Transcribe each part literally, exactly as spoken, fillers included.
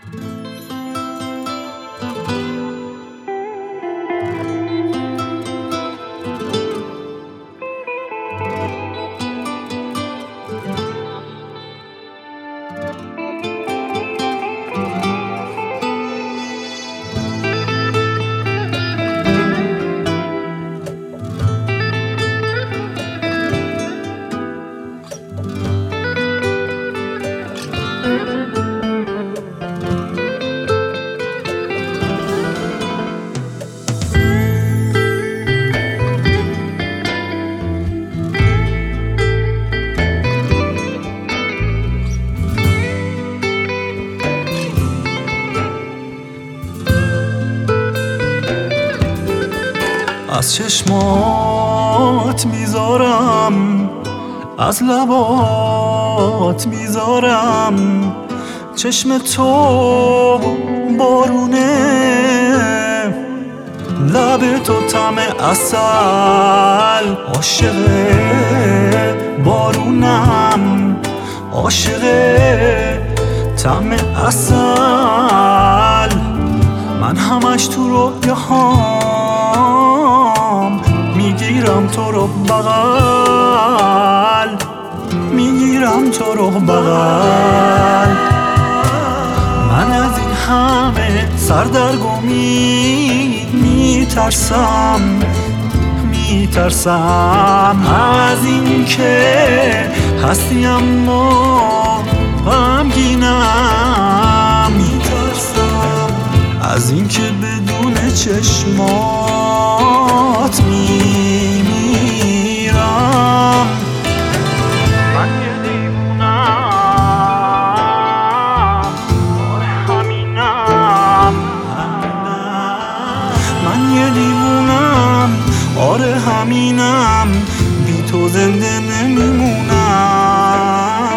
از چشمات میذارم، از لبات میذارم، چشم تو بارونه، لب تو طعم عسل، عاشق بارونم، عاشق طعم عسل. من همش تو رویاهام میگیرم تو رو بغل، میگیرم تو رو بغل. من از این همه سردرگمی میترسم، میترسم از این که هستی اما غمگینم، میترسم از این که بدون چشمات میمیرم. من یه دیوونم، آره همینم، من یه دیوونم، آره همینم، بی تو زنده نمیمونم.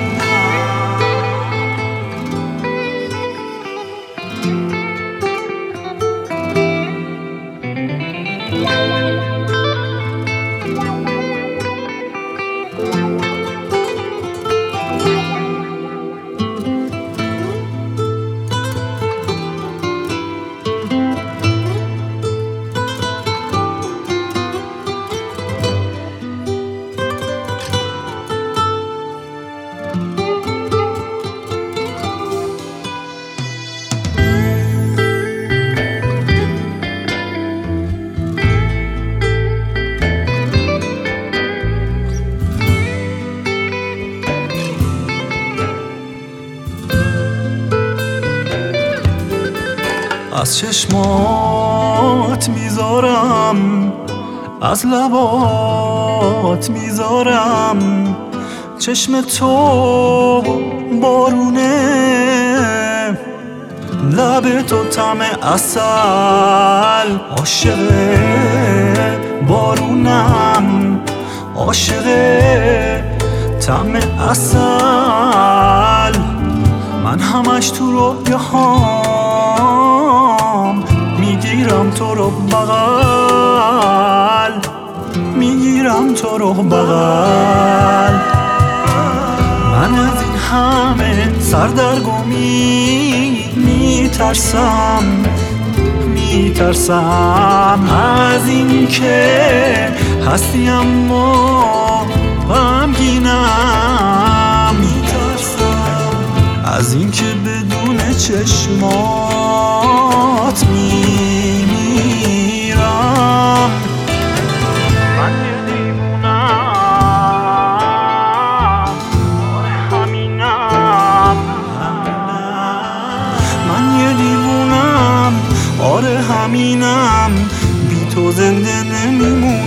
از چشمات میذارم، از لبات میذارم، چشم تو بارونه، لب تو طعم عسل، عاشق بارونم، عاشق طعم عسل. من همش تو رویاهام میگیرم تو رو بغل، میگیرم تو رو بغل. من از این همه سردرگمی میترسم، میترسم از این که هستی اما غمگینم، میترسم از این که بدون چشمات میمیرم. من یه دیوونم، آره همینم، من یه دیوونم، آره همینم، بی تو زنده نمیمونم.